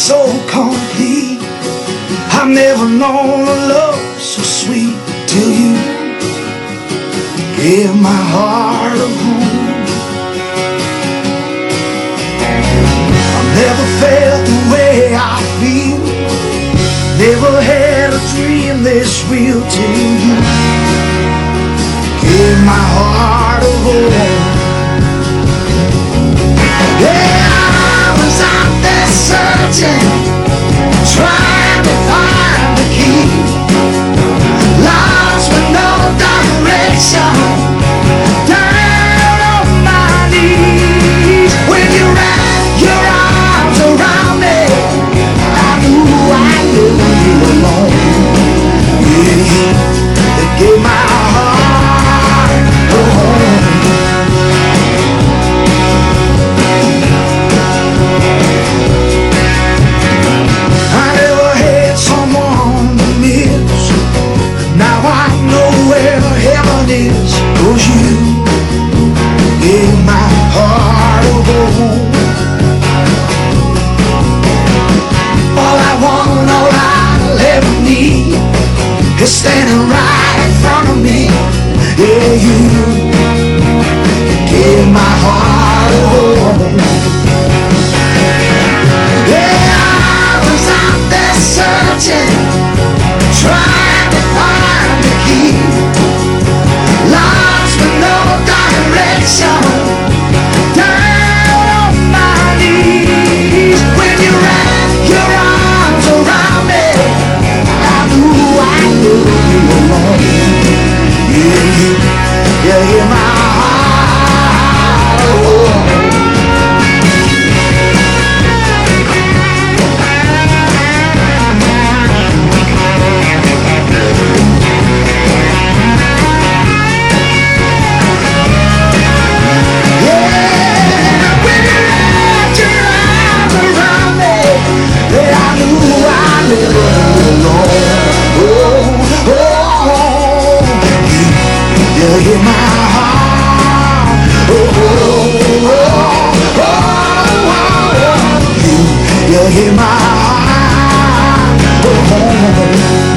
so complete. I've never known a love so sweet till you gave my heart a home. I've never felt the way I feel, never had a dream this real till you gave my heart a home. Yeah, I was out there searching, trying to find the key, lost with no direction, down on my knees. When you wrapped your arms around me, I knew I knew you alone. Yeah, it gave my heart a home. I never had someone to miss. Now I know where heaven is, 'cause you gave my heart a home. All I want, all I'll ever need is standing right in front of me. Yeah, you gave my heart a home. Yeah, I was out there searching, trying to find the key, lost with no direction, down on my knees. When you wrapped your arms around me, I knew you were alone. Yeah, yeah, my heart, oh. You hear my heart, oh, oh, oh.